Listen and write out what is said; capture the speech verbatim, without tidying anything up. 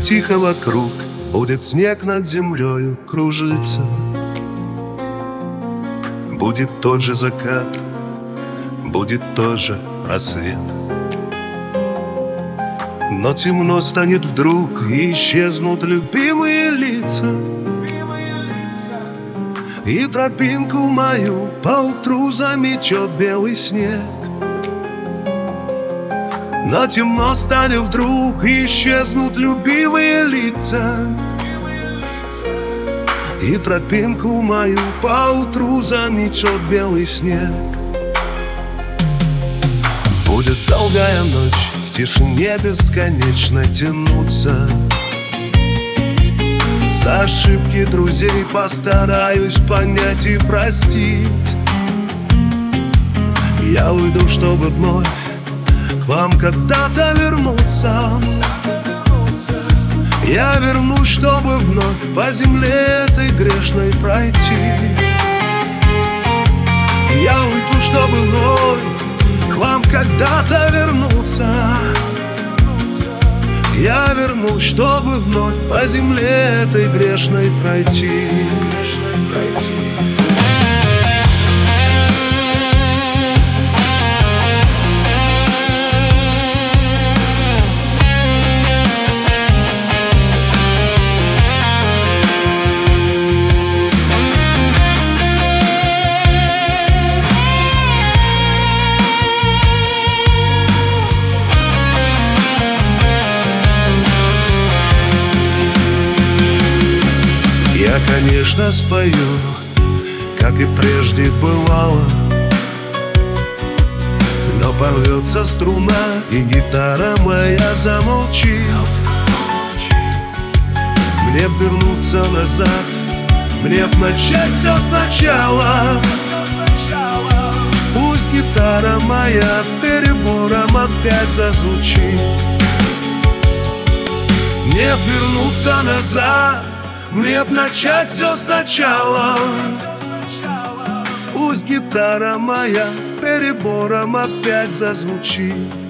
тихо вокруг, будет снег над землею кружиться. Будет тот же закат, будет тот же рассвет. Но темно станет вдруг, и исчезнут любимые лица, и тропинку мою поутру заметет белый снег. Но темно станет вдруг, и исчезнут любимые лица, и тропинку мою поутру заметет белый снег. Будет долгая ночь, в тишине бесконечно тянуться. За ошибки друзей постараюсь понять и простить. Я уйду, чтобы вновь к вам когда-то вернуться. Я вернусь, чтобы вновь по земле этой грешной пройти. Я уйду, чтобы вновь к вам когда-то вернуться. Я вернусь, чтобы вновь по земле этой грешной пройти. Я, конечно, спою, как и прежде бывало, но порвется струна, и гитара моя замолчит. Мне б вернуться назад, мне б начать все сначала. Пусть гитара моя перебором опять зазвучит. Мне б вернуться назад, мне б начать все сначала. Пусть гитара моя перебором опять зазвучит.